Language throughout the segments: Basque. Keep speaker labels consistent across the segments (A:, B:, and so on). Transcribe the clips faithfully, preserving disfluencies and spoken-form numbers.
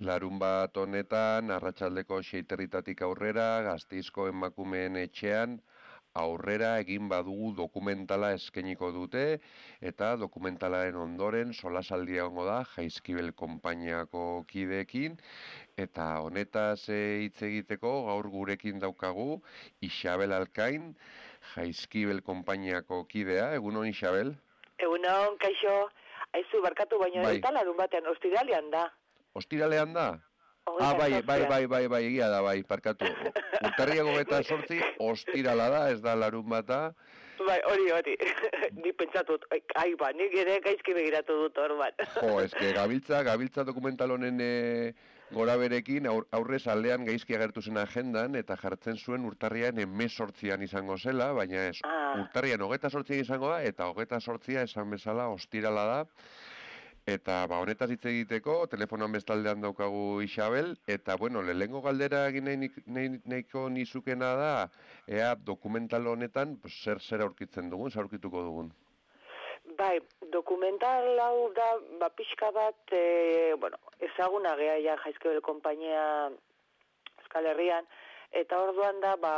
A: Larun bat honetan, arratsaldeko seiterritatik aurrera, Gasteizko emakumeen etxean, aurrera egin badugu dokumentala eskainiko dute, eta dokumentalaren ondoren solasaldia egongo da Jaizkibel konpainiako kideekin, eta honetaz hitz egiteko gaur gurekin daukagu Isabel Alkain, Jaizkibel konpainiako kidea. Egunon, Isabel?
B: Egunon, kaixo, aizu barkatu baino
A: bai.
B: Eta larun batean, ostiralean da.
A: Ostiralean da? Ah, bai, bai, bai, bai, bai, egia da, bai, parkatu. Urtarriak hogeita zortzi, ostirala da, ez da larun bata.
B: Bai, hori, hori. Ni pentsatut, ai, ba, nik ere gaizki begiratu dut hor bat.
A: Jo, eske gabiltza, gabiltza dokumental honen e, gora berekin, aur, aurrez aldean gaizki agertu zen agendan, eta jartzen zuen urtarrian emezortzian izango zela, baina ez,
B: ah.
A: urtarrian hogeita zortzian izango da, eta hogeita zortzia esan bezala ostirala da. Eta ba, honetaz hitz egiteko, telefonoan bestaldean daukagu Isabel, eta bueno, lehengo galdera egin nahi, nahi, nahiko nizukena da, ea dokumental honetan, pues, zer zer aurkitzen dugun, zer aurkituko dugun.
B: Bai, dokumental hau da, ba, pixka bat, e, bueno, ezaguna geha ja Jaizkibel konpainia Euskal Herrian, eta orduan da, ba,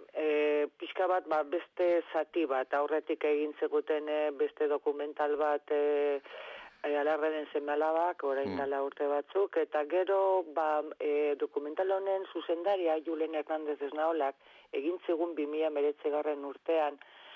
B: e, pixka bat, ba, beste zati bat, aurretik egin zeguten e, beste dokumental bat, e, E, alarraren seme-alabak, orain dela urte batzuk, eta gero ba, e, dokumental honen zuzendaria, Julen Hernandez Esnaolak, egin zigun bi mila hemeretzigarren urtean,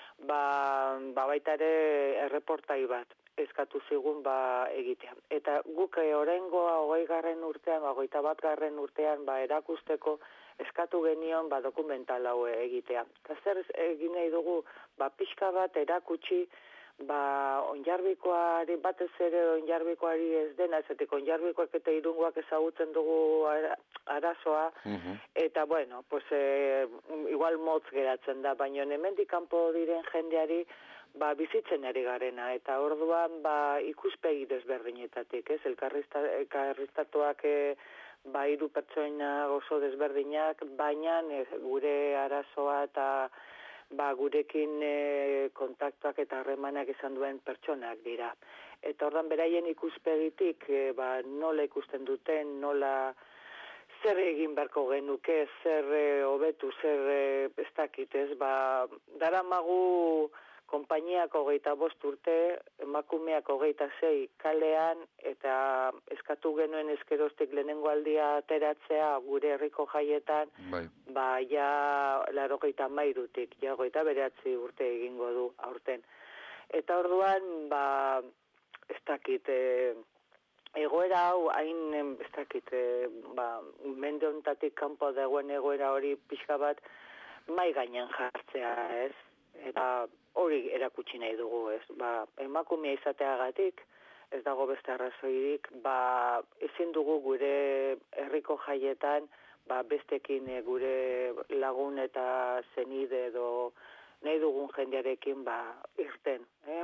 B: ba, ba baita ere erreportai bat eskatu zigun ba egitea. Eta guk e, oraingoa hogei garren urtean, ba, hogeita bat garren urtean, ba, erakusteko eskatu genion ba, dokumental hau egitea. Eta zer egin nahi dugu, ba, pixka bat erakutsi, ba, onjarbikoari, batez ere onjarbikoari ez dena, ezetik onjarbikoak eta irungoak ezagutzen dugu ara, arazoa, uh-huh. Eta bueno, pues, e, igual motz geratzen da, baina hemendik kanpo diren jendeari ba, bizitzen ari garena, eta orduan ba, ikuspegi desberdinetatik, ez, elkarriztatuak e, ba, hiru pertsoina oso desberdinak, baina e, gure arazoa eta ba, gurekin e, kontaktuak eta harremanak izan duen pertsonak dira. Eta ordan beraien ikuspegitik, e, ba, nola ikusten duten, nola zer egin beharko genuke, zer hobetu, e, zer e, ez dakit, ez, ba, daramagu konpainiak hogeita bost urte, emakumeak hogeita sei kalean, eta eskatu genuen eskerostik lehenengo aldia ateratzea gure herriko jaietan, bai. Ba, ja, laro geita mairutik, ja, goita beratzi urte egingo du aurten. Eta orduan, ba, ez dakit, e, egoera hau, hain, ez dakit, e, ba, mende honetatik kanpo dagoen egoera hori pixka bat, mai gainean jartzea, ez? Eta hori erakutsi nahi dugu, ez? Ba, emakumea izateagatik, ez dago beste arrazoirik, ba, ezin dugu gure herriko jaietan, ba, bestekin gure lagun eta zenide edo nahi dugun jendearekin ba, irten, eh?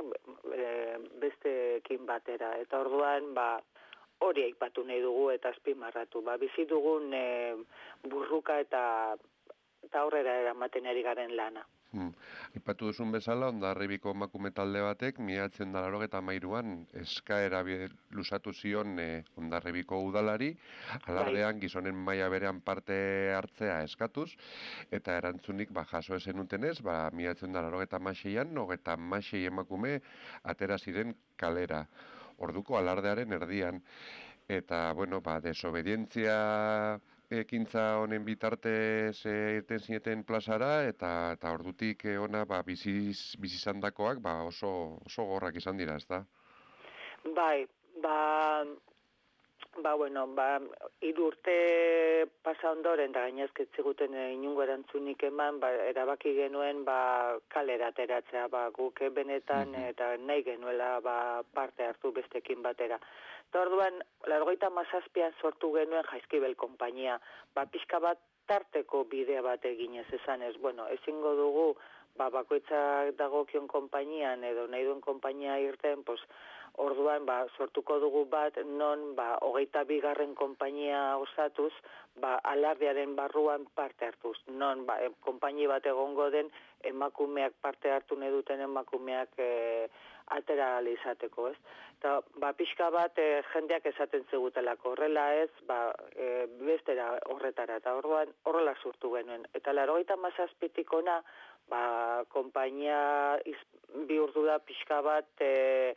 B: bestekin batera. Eta orduan, ba, hori aipatu nahi dugu eta azpimarratu. Ba, bizi dugun e, burruka eta, eta aurrera eramaten ari garen lana.
A: Hmm. Ipatu duzun bezala, Hondarribiko emakume talde batek, mila bederatziehun eta laurogeita hamairuan eskaera luzatu zion e, Hondarribiko udalari, alardean gizonen maila berean parte hartzea eskatuz, eta erantzunik ba, jaso esen utenez, ba, mila bederatziehun eta laurogeita hamaseian, hogeita hamasei emakume atera ziren kalera, orduko alardearen erdian. Eta, bueno, ba, desobedientzia ekintza honen bitartez e, irten zineten plazara, eta, eta ordutik e, ona ba, biziz, bizizandakoak ba, oso, oso gorrak izan dira, ez da?
B: Bai, ba, ba, bueno, ba, hiru urte pasa ondoren, da gainazketzi guten e, inungo erantzunik eman, ba, erabaki genuen ba, kalera ateratzea, ba, guk benetan mm-hmm. eta nahi genuela ba, parte hartu bestekin batera. Eta orduan, largoita mazazpian sortu genuen Jaizkibel konpainia, ba, pixka bat tarteko bidea bat eginez esan ez, bueno, ezingo dugu, ba, bakoitzak dagokion konpainian edo nahi duen konpainia irten, pues, orduan, ba, sortuko dugu bat, non, ba, hogeita bigarren konpainia osatuz, ba, alardearen barruan parte hartuz. Non, ba, konpaini bat egongo den, emakumeak parte hartu nahi duten emakumeak e, atera ahal izateko, ez? Eta, ba, pixka bat e, jendeak esaten zegutelako, horrela ez, ba, e, bestera horretara, eta orduan horrela sortu genuen. Eta laurogeita hamazazpitik ona, ba, konpainia iz, bihurtu da pixka bat, e,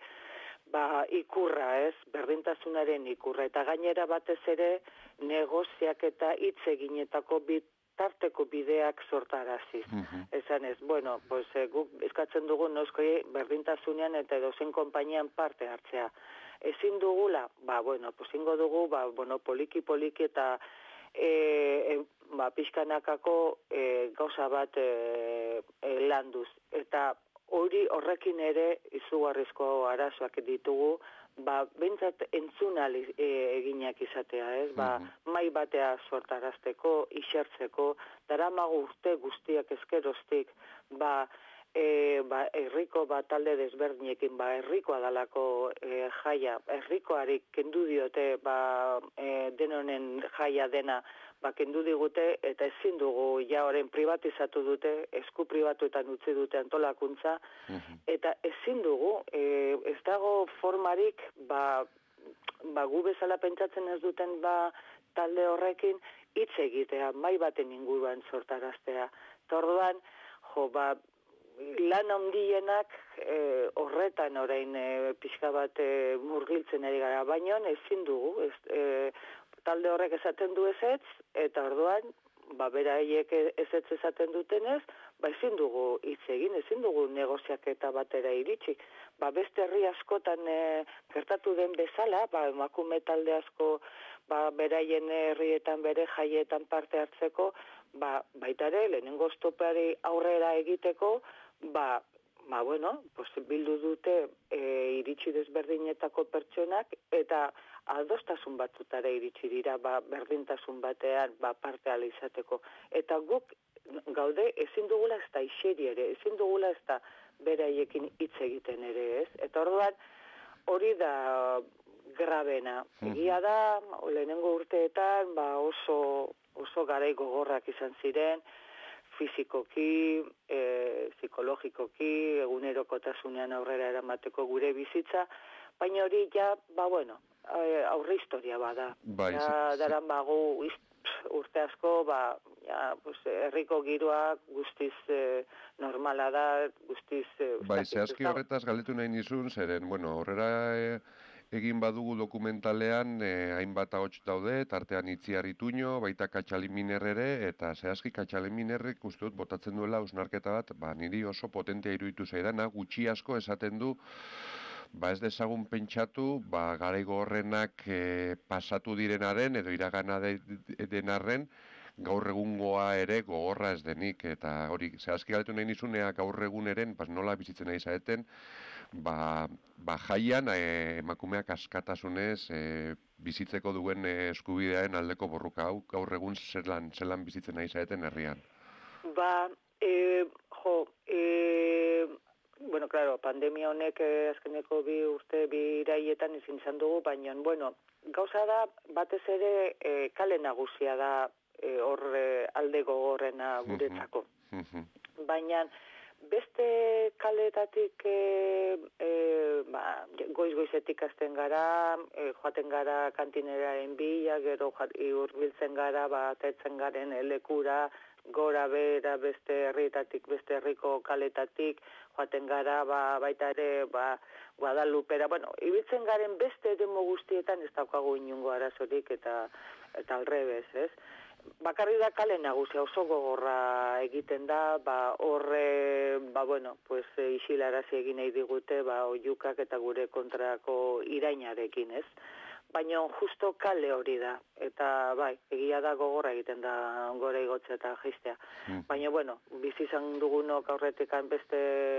B: ba, ikurra, ez, berdintasunaren ikurra, eta gainera batez ere negoziak eta hitz eginetako bit, tarteko bideak sortaraziz. Uh-huh. Esan ez, bueno, pues, e, guk eskatzen dugu noskoi berdintasunean eta edozein konpainian parte hartzea. Ezin dugula, ba, bueno, pues ingo dugu, ba, bueno, poliki-poliki eta e, e, ba, pixkanakako e, gauza bat e, e, landuz. Eta hori horrekin ere izugarrizko arazoak ditugu, ba, bentsat entzunal e, eginak izatea, ez? Ba, mm-hmm. mai batea sortarazteko, isertzeko, daramagu urte guztiak ezkeroztik, ba, e, ba, herriko ba, talde desberdinekin, ba, herrikoa dalako e, jaia, herrikoari kendu diote, ba, e, denonen jaia dena, ba, kendu digute, eta ezin dugu, ja horren privatizatu dute, esku pribatuetan utzi dute antolakuntza, mm-hmm. eta ezin dugu, e, ez dago formarik, ba, ba, gu bezala pentsatzen ez duten, ba, talde horrekin, hitz egitea, mai baten inguruan sortaraztea. Eta orduan, jo, ba, lan handienak e, horretan orain e, pixka bat e, murgiltzen ari gara, baina ezin dugu, ez, e, talde horrek esaten du ezetz, eta orduan, ba, beraiek ezetz esaten dutenez, ba, ezin dugu hitz egin, ezin dugu negoziaketa batera iritsi. Ba, beste herri askotan e, gertatu den bezala, ba, emakume talde asko, ba, beraien herrietan, bere jaietan parte hartzeko, ba, baita ere, lehenengo stopari aurrera egiteko, ba, ba, bueno, pues, bildu dute e, iritsi desberdinetako pertsonak, eta adostasun batzutara iritsi dira, ba, berdintasun batean, ba, parte ala izateko. Eta guk gaude ezin dugula ez da iseri ere, ezin dugula ez da beraiekin hitz egiten ere, ez? Eta orduan hori da grabena. Egia da, lehenengo urteetan, ba, oso, oso garai gogorrak izan ziren, fizikoki, e, psikologikoki, egunerokotasunean aurrera eramateko gure bizitza, baina hori ja, ba, bueno, aurre historia bada.
A: Bai,
B: ja, daran bagu urte asko, ba, ja, pues, herriko giroa guztiz eh, normala da, guztiz... Eh,
A: bai, zehazki horretaz galdetu nahi nizun, zeren, bueno, horrera eh, egin badugu dokumentalean, eh, hainbat ahots daude, tartean Itziar Ituño, baita Katxaliminer ere, eta zehazki Katxaliminerrek uste dut botatzen duela ausnarketa bat, ba, niri oso potentea iruditu zaidana, gutxi asko esaten du, ba ez dezagun pentsatu, ba garaigo horrenak e, pasatu direnaren edo iragana de, de, denarren gaur egungoa ere gogorra ez denik, eta hori, zehazki galetu nahi nizunea gaur eguneren, pas nola bizitzen nahi zaeten, ba, ba jaian e, emakumeak askatasunez e, bizitzeko duen e, eskubidearen aldeko borruka hau, gaur egun zelan, zelan bizitzen nahi zaeten herrian.
B: Ba, e, jo, e... Bueno, claro, pandemia honek eh, azkeneko bi urte bi iraietan ezin izan dugu, baina, bueno, gauza da, batez ere eh, kale nagusia da eh, hor eh, alde gogorrena guretzako. Baina, beste kaletatik eh, eh, ba, goiz-goizetik hasten gara, eh, joaten gara kantineraren bila, gero hurbiltzen gara, ba, tetzen garen lekura, gora bera beste herrietatik, beste herriko kaletatik, joaten gara, ba, baita ere, ba, Guadalupera, bueno, ibiltzen garen beste eremu guztietan ez daukagu inungo arazorik eta eta alrebez, ez? Bakarri da kale nagusia, oso gogorra egiten da, ba, horre, ba, bueno, pues, isilarazi egin nahi digute, ba, oiukak eta gure kontrako irainarekin, ez? Baina justo kale hori da, eta bai, egia da gogorra egiten da gora igotzea eta jaistea. Mm. Baina, bueno, bizi izan dugunok aurretik beste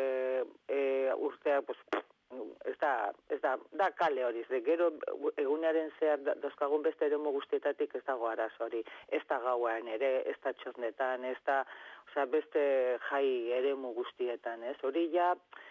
B: e, urtea, pues, ez da, ez da, da kale hori, ze gero egunaren zehar dozkagun beste eremu guztietatik ez dago arazo hori, ez da gauan ere, ez da txosnetan, ez da, osea, beste jai eremu guztietan, ez? Hori ja,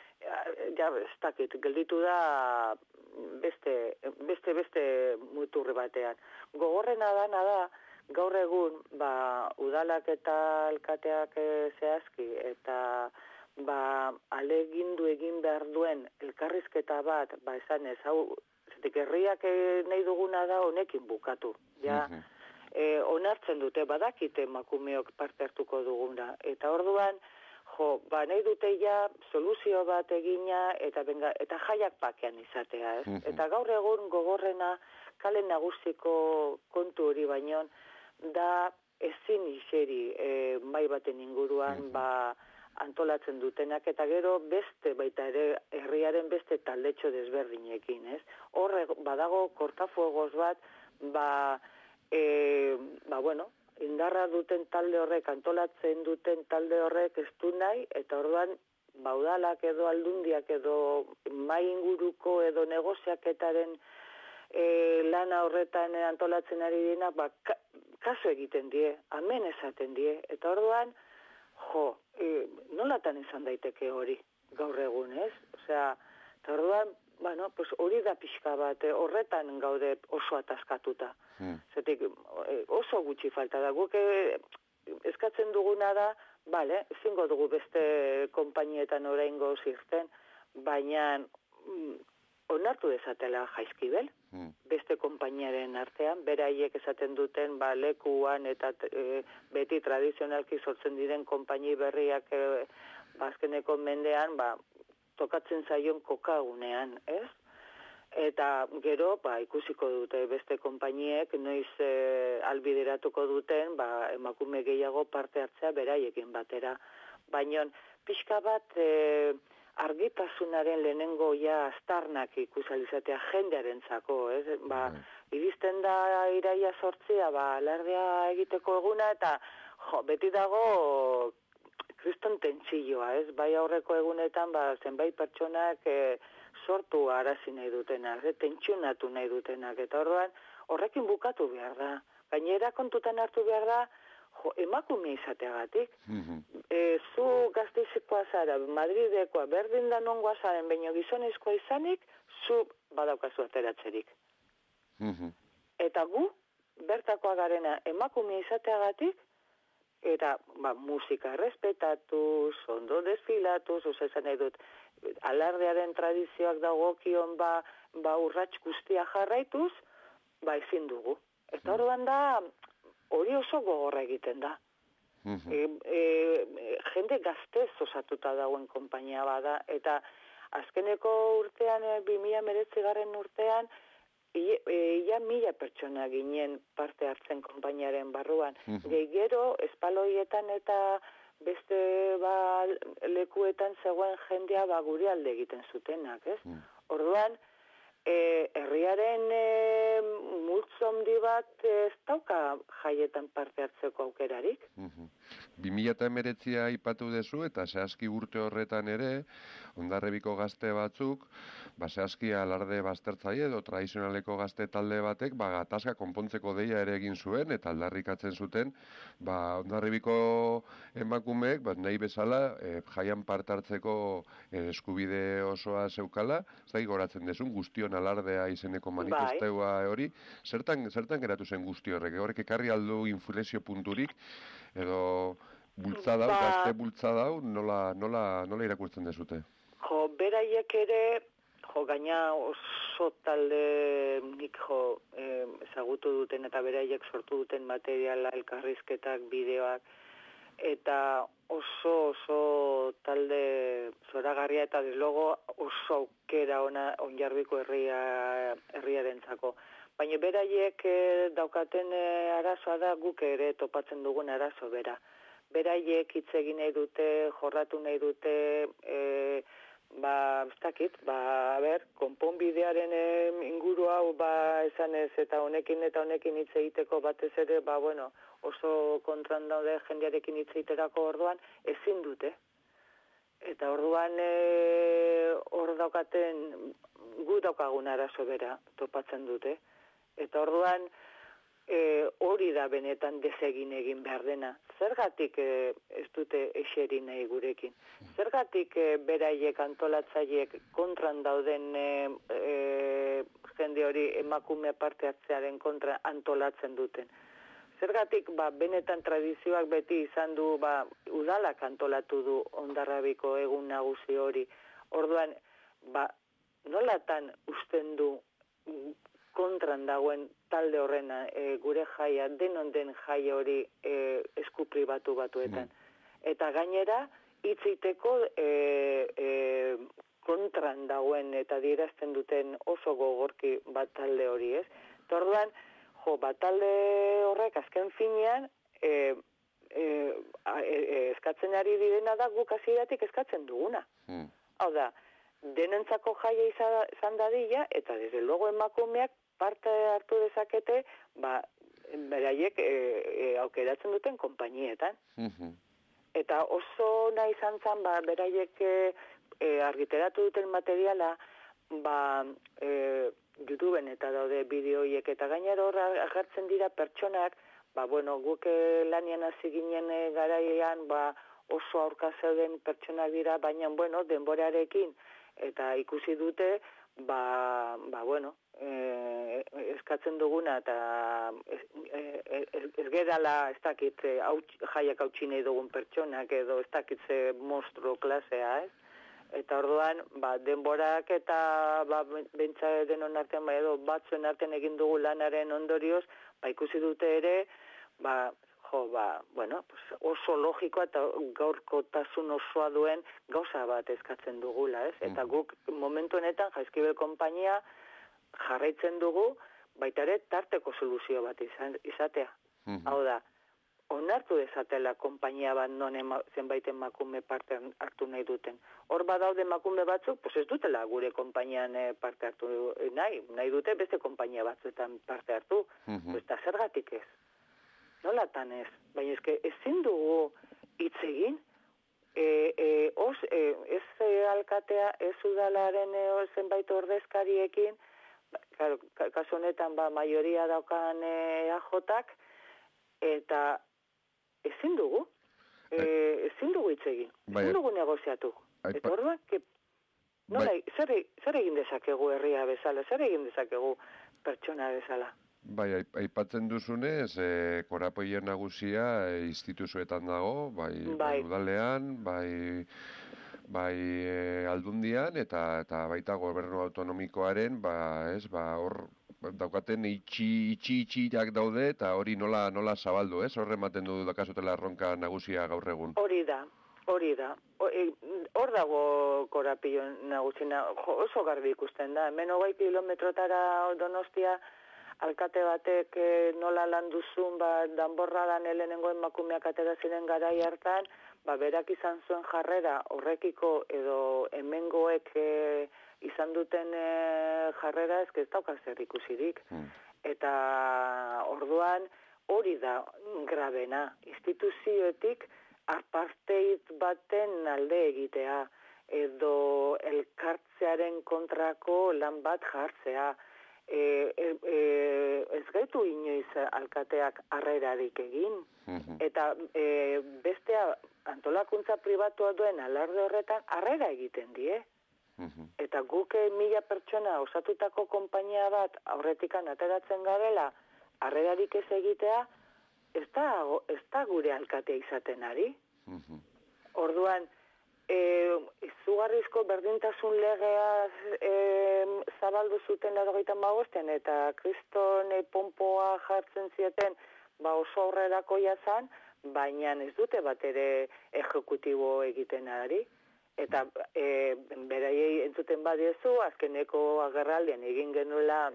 B: ja, ez dakit, gelditu da beste, beste, beste muturri batean. Gogorrena dana da, gaur egun, ba, udalak eta alkateak zehazki, eta ba, alegindu egin behar duen elkarrizketa bat, ba, esan ez, hau, zetik herriak nahi duguna da honekin bukatu. Ja,
A: Mhm.
B: e, onartzen dute, badakite emakumeok parte hartuko duguna. Eta orduan, jo, ba, nahi dute ja soluzio bat egina, eta, benga, eta jaiak pakean izatea, ez?
A: Mhm.
B: Eta gaur egun gogorrena, kale nagusiko kontu hori baino, da ezin iseri e, mai baten inguruan,
A: Mhm.
B: ba, antolatzen dutenak, eta gero beste, baita ere, herriaren beste taldetxo desberdinekin, ez? Horre, badago kortafuegos bat, ba, e, ba, bueno, indarra duten talde horrek, antolatzen duten talde horrek ez du nahi, eta orduan, baudalak edo aldundiak edo mai inguruko edo negoziaketaren e, lana horretan antolatzen ari dina, ba, ka, kaso egiten die, amen esaten die, eta orduan, jo, e, nolatan izan daiteke hori, gaur egun, ez? Osea, eta orduan, bueno, pues hori da pixka bat, eh, horretan gaude oso ataskatuta.
A: Hmm.
B: Zetik, eh, oso gutxi falta da, guk eh, eskatzen duguna da, bale, ezingo dugu beste konpainietan oraingo zirten, baina mm, onartu dezatela Jaizkibel,
A: Hmm.
B: beste konpainiaren artean, beraiek esaten duten ba, lekuan eta e, beti tradizionalki sortzen diren konpaini berriak e, ba, azkeneko mendean ba, tokatzen zaion kokagunean, ez? Eta gero ba, ikusiko dute beste konpainiek noiz e, albideratuko duten ba, emakume gehiago parte hartzea beraiekin batera. Baina pixka bat e, argitasunaren lehenengo ja astarnak ikusalizatea jendearentzako, ez? Ba, iristen da iraia sortzia, ba, alardea egiteko eguna, eta jo, beti dago kriston tentsilloa, ez? Bai aurreko egunetan, ba, zenbait pertsonak e, sortu arazi nahi dutenak, e, tentsionatu nahi dutenak, eta orduan horrekin bukatu behar da. Gainera kontutan hartu behar da, jo, emakume izateagatik.
A: Mhm.
B: E, zu Gasteizkoa zara, Madridekoa, berdin da nongoa zaren, baino gizonezkoa izanik, zu badaukazu ateratzerik.
A: Mhm.
B: Eta gu, bertakoa garena emakume izateagatik, eta ba, musika errespetatuz, ondo desfilatuz, oza esan nahi dut, alardearen tradizioak dagokion ba, ba urrats guztia jarraituz, ba ezin dugu. Eta orduan da, hori oso gogorra egiten da.
A: Mhm.
B: E, e, jende gaztez osatuta dagoen konpainia bada, eta azkeneko urtean, e, bi mila hemeretzigarren urtean, ia e, mila pertsona ginen parte hartzen konpainiaren barruan.
A: Mhm.
B: Gehi gero, espaloietan eta beste ba, lekuetan zegoen jendea ba, gure alde egiten zutenak, ez?
A: Mhm.
B: Orduan, e, herriaren e, multzo handi bat ez dauka jaietan parte hartzeko aukerarik.
A: Mhm. bi mila hemeretzia aipatu dezu eta zehazki urte horretan ere, Hondarribiko gazte batzuk, ba zehazki alarde baztertzaile edo tradizionaleko gazte talde batek, ba gatazka konpontzeko deia ere egin zuen eta aldarrikatzen zuten, ba Hondarribiko emakumeek, ba nahi bezala e, jaian parte hartzeko e, eskubide osoa zeukala, ez da goratzen desun guztion alardea izeneko manifesteua hori, zertan zertan geratu zen guzti horrek, horrek ekarri aldu inflexio punturik edo bultzada,
B: ba,
A: gazte bultzada, nola, nola, nola irakurtzen dezute?
B: Jo, beraiek ere, jo, gaina oso talde nik jo, eh, ezagutu duten eta beraiek sortu duten materiala, elkarrizketak, bideoak, eta oso oso talde zoragarria eta deslogo oso aukera ona Onjarbiko herria herriarentzako. Baina beraiek eh, daukaten eh, arazoa da guk ere topatzen dugun arazo bera. Beraiek hitz egin nahi dute, jorratu nahi dute, e, ba, ez dakit, ba, a ber, konponbidearen e, inguru hau, ba, esan ez, eta honekin eta honekin hitz egiteko batez ere, ba, bueno, oso kontran daude jendearekin hitz egiterako orduan, ezin dute. Eta orduan, e, hor daukaten, gu daukagun arazo bera topatzen dute. Eta orduan, E, hori da benetan desegin egin behar dena. Zergatik e, ez dute eseri nahi gurekin? Zergatik e, beraiek antolatzaiek kontran dauden e, e, jende hori emakume parte hartzearen kontra antolatzen duten? Zergatik, ba, benetan tradizioak beti izan du, ba, udalak antolatu du Hondarribiko egun nagusi hori. Orduan, ba, nolatan usten du kontran dagoen talde horrena, e, gure jaia, denon den jaia hori e, esku pribatu batuetan. Eta gainera, hitziteko e, e, kontran dagoen eta dirazten duten oso gogorki bat talde hori, ez? Orduan, jo, bat talde horrek azken finean, e, e, e, e, eskatzen ari direna da guk hasieratik eskatzen duguna. Mm. Hau da, denentzako jaia izan dadila, eta desde luego emakumeak parte hartu dezakete, ba, beraiek e, e, aukeratzen duten konpainietan. Mm-hmm. Eta oso nahi izan zen, ba, beraiek e, e, argiteratu duten materiala, ba, e, YouTubeen eta daude bideoiek, eta gainera hor agertzen dira pertsonak, ba, bueno, guk lanian hasi ginen e, garaian, ba, oso aurka zeuden pertsonak dira, baina, bueno, denborarekin, eta ikusi dute, ba, ba bueno, e, eskatzen duguna, eta ez, ez, ez gerala, ez dakit, hauts, jaiak hautsi nahi dugun pertsonak, edo ez dakit ze monstruo klasea, ez? Eta orduan, ba, denborak eta ba, bentsa denon artean, ba, edo batzuen artean egin dugu lanaren ondorioz, ba, ikusi dute ere, ba, jo, ba, bueno, pues oso logikoa eta gaurkotasun osoa duen gauza bat eskatzen dugula, ez? Eta guk momentu honetan Jaizkibel konpainia jarraitzen dugu, baita ere tarteko soluzio bat izan, izatea. Mm-hmm. Hau da, onartu dezatela konpainia bat non ema, zenbait emakume parte hartu nahi duten. Hor badaude emakume batzuk, pues ez dutela gure konpainian parte hartu nahi, nahi dute beste konpainia batzuetan parte hartu. Mm-hmm. Eta zergatik ez? Nolatan ez? Baina eske ezin dugu hitz egin, e, e, os, e, ez e, alkatea, ez udalaren e, zenbait ordezkariekin, claro, kasu honetan ba, majoria daukan e, A J-ak, eta ezin dugu, e, ezin dugu hitz egin, ezin dugu negoziatu. Eta orduan, nola, zer, zer egin dezakegu herria bezala, zer egin dezakegu pertsona bezala?
A: Bai, aipatzen duzunez, e, korapoien nagusia e, instituzioetan dago, bai, bai. bai udalean, bai, bai e, aldundian, eta, eta baita gobernu autonomikoaren, ba, ez, ba, hor, daukaten itxi, itxi, itxiak daude, eta hori nola, nola zabaldu, ez? Horre ematen du dakazutela erronka nagusia gaur egun.
B: Hori da, hori da. Hor dago korapio nagusina, oso garbi ikusten da. Hemen hogei kilometrotara Donostia, alkate batek e, nola lan duzun, ba, danborradan helenengo emakumeak atera ziren garai hartan, ba, berak izan zuen jarrera horrekiko edo hemengoek e, izan duten e, jarrera ezke ez daukaz zer ikusirik. Mm. Eta orduan hori da grabena, instituzioetik apartheid baten alde egitea, edo elkartzearen kontrako lan bat jartzea, E, e, e, ez gaitu inoiz alkateak harrerarik egin. Mm-hmm. Eta e, bestea antolakuntza pribatua duen alarde horretan harrera egiten die. Mm-hmm. Eta guk mila pertsona osatutako konpainia bat aurretikan ateratzen garela harrerarik ez egitea, ez da, ez da gure alkatea izaten ari. Mm-hmm. Orduan, E, izugarrizko berdintasun legea e, zabaldu zuten laurogeita hamabostean eta kriston e, pompoa jartzen zieten ba oso aurrerako jazan, baina ez dute bat ere ejekutibo egiten ari. Eta e, beraiei entzuten badiezu, azkeneko agerraldian egin genuela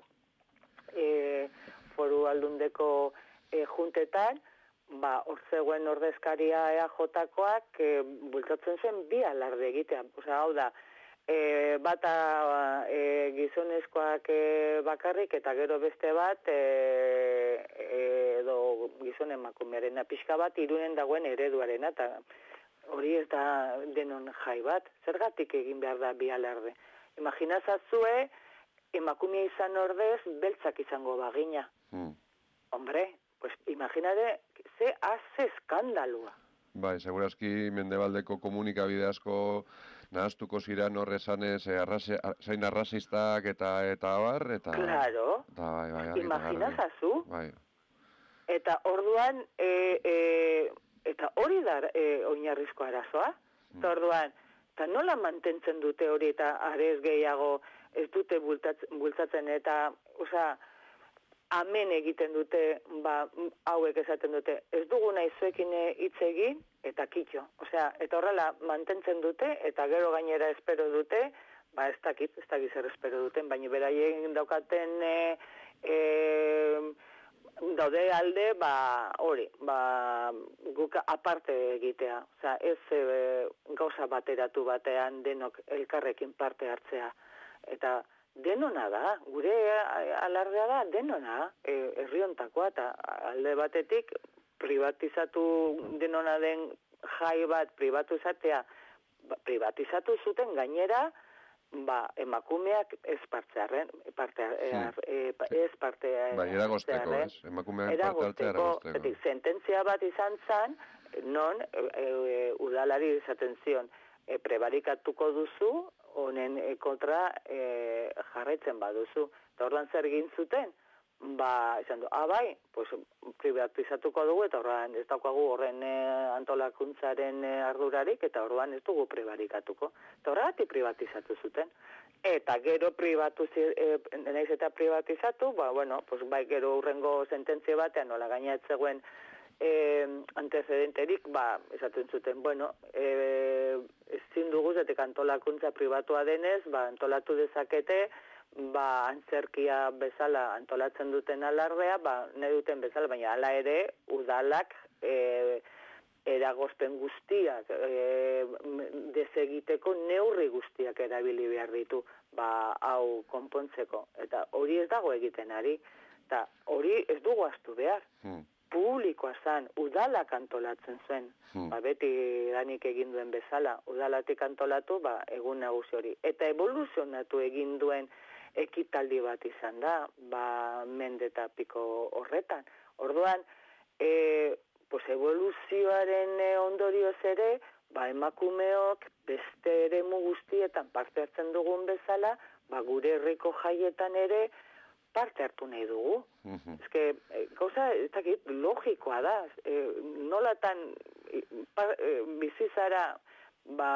B: e, foru aldundeko e, juntetan, ba, hor zegoen ordezkaria E A J-koak e, bultzatzen zen bi alarde egitea. Osea, hau da, e, bata e, gizonezkoak e, bakarrik eta gero beste bat e, e, edo gizon emakumearen pixka bat Irunen dagoen ereduarena, eta hori ez da denon jai bat. Zergatik egin behar da bi alarde? Imaginazazue, emakumea izan ordez, beltzak izango bagina. Hmm. Hombre, pues imagínate, ze haze eskandalua.
A: Bai, segurazki mendebaldeko komunikabide asko nahaztuko ziren horrezanez e, arrase, zain arrazistak eta eta abar, eta...
B: Claro,
A: eta, bai, bai,
B: imaginazazu.
A: Bai.
B: Eta orduan, e, e, eta hori da e, oinarrizko arazoa. Mm. Eta orduan, eta nola mantentzen dute hori eta arez gehiago ez dute bultzatzen eta, osea, amen egiten dute, ba, hauek esaten dute, ez dugu nahi zuekin hitz egin, eta kitxo. Osea, eta horrela mantentzen dute, eta gero gainera espero dute, ba, ez dakit, ez dakit zer espero duten, baina beraien daukaten e, e, daude alde, ba, hori, ba, guk aparte egitea. Osea, ez e, gauza bateratu batean denok elkarrekin parte hartzea. Eta denona da, gure alardea da, denona, e, herriontakoa, eta alde batetik privatizatu denona den jai bat privatizattea, ba, privatizatu zuten gainera, ba, emakumeak ez partzearen, parte, hmm. e, ez parte
A: bai, eragozteko, ez? Emakumeak parte hartzea eragozteko.
B: Sententzia bat izan zan, non, e, e, udalari izaten zion, e, prebarikatuko duzu, honen kontra e, jarraitzen baduzu. Eta orduan zer egin zuten? Ba, izan du, ah, bai, pues, privatizatuko dugu, eta orduan ez daukagu horren e, antolakuntzaren e, ardurarik, eta orduan ez dugu pribarikatuko. Eta horregatik privatizatu zuten. Eta gero privatu, e, naiz eta privatizatu, ba, bueno, pues, bai, gero urrengo sententzia batean, nola gaina ez zegoen E, antecedenterik, ba, esaten zuten, bueno, e, ezin dugu zetek antolakuntza pribatua denez, ba, antolatu dezakete, ba, antzerkia bezala antolatzen duten alardea, ba, nahi duten bezala, baina hala ere, udalak e, eragozpen guztiak, e, desegiteko neurri guztiak erabili behar ditu, ba, hau konpontzeko. Eta hori ez dago egiten ari, eta hori ez dugu astu behar. Hmm. Publikoa zan, udalak antolatzen zuen, hmm. ba, beti danik egin duen bezala, udalatik antolatu, ba, egun nagusi hori. Eta evoluzionatu egin duen ekitaldi bat izan da, ba, mende eta piko horretan. Orduan, e, pues, evoluzioaren ondorioz ere, ba, emakumeok beste eremu guztietan parte hartzen dugun bezala, ba, gure herriko jaietan ere, parte hartu nahi dugu. Uh-huh. Ez que, e, gauza, ez dakit, logikoa da. E, nolatan e, par, e, bizizara ba,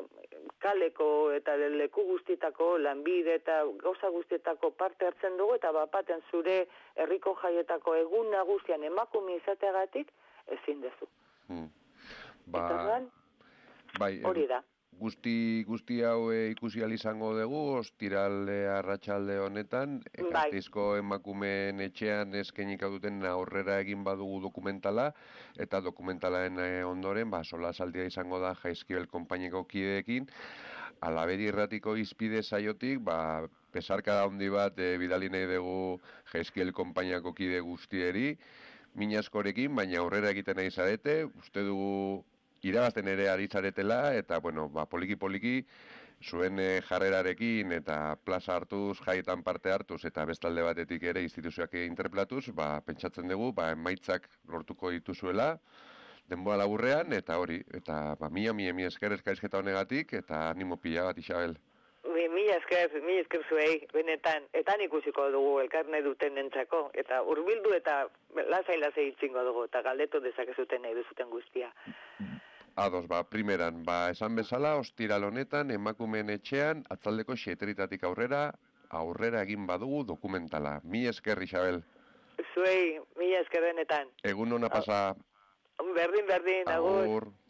B: kaleko eta leku guztietako, lanbide eta gauza guztietako parte hartzen dugu, eta bapaten zure herriko jaietako egun nagusian emakume izateagatik ezin dezu. Hmm.
A: Ba,
B: eta ban,
A: bai,
B: hori da.
A: Guzti, guzti hau e, ikusi izango dugu, ostiralde arratsalde honetan, Gasteizko emakumeen etxean eskainiko duten aurrera egin badugu dokumentala, eta dokumentalaren e, ondoren, ba, solasaldia izango da Jaizkibel konpainiko kideekin, Alabedi Irratiko Hizpide saiotik, ba, pesarkada handi bat e, bidali nahi dugu Jaizkibel konpainako kide guztieri, min askorekin, baina aurrera egiten nahi zarete, uste dugu irabazten ere ari zaretela, eta, bueno, ba, poliki-poliki, zuen e, jarrerarekin eta plaza hartuz, jaietan parte hartuz, eta bestalde batetik ere instituzioak interplatuz, ba, pentsatzen dugu, ba, emaitzak lortuko dituzuela, denboa laburrean, eta hori, eta, ba, mila, mila, mila esker eskaizketa honegatik, eta animo pila bat, Isabel.
B: Mila esker, mila esker zuei, benetan, eta ikusiko dugu elkarne duten entzako, eta hurbildu eta lasai-lasai itxingo dugu, eta galdetu dezakezuten nahi duzuten guztia.
A: Ados, ba, primeran, ba, esan bezala, ostiral honetan, emakumeen etxean, atzaldeko xeteritatik aurrera, aurrera egin badugu dokumentala. Mi esker, Isabel.
B: Zuei, mi esker benetan.
A: Egun hona pasa.
B: Berdin, berdin, agur. Agur.